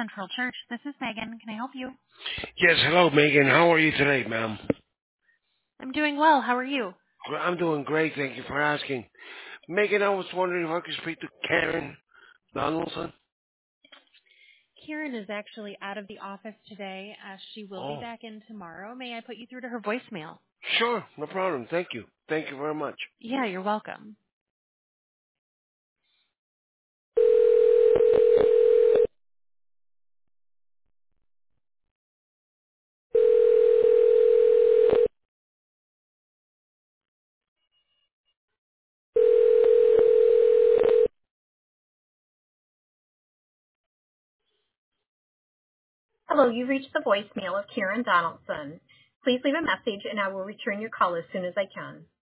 Central Church. This is Megan. Can I help you? Yes, hello, Megan. How are you today, ma'am? I'm doing well. How are you? I'm doing great. Thank you for asking. Megan, I was wondering if I could speak to Karen Donaldson. Karen is actually out of the office today. She will be Oh, back in tomorrow. May I put you through to her voicemail? sure. No problem. Thank you. Thank you very much. Yeah, you're welcome. Hello, you've reached the voicemail of Karen Donaldson. Please leave a message and I will return your call as soon as I can.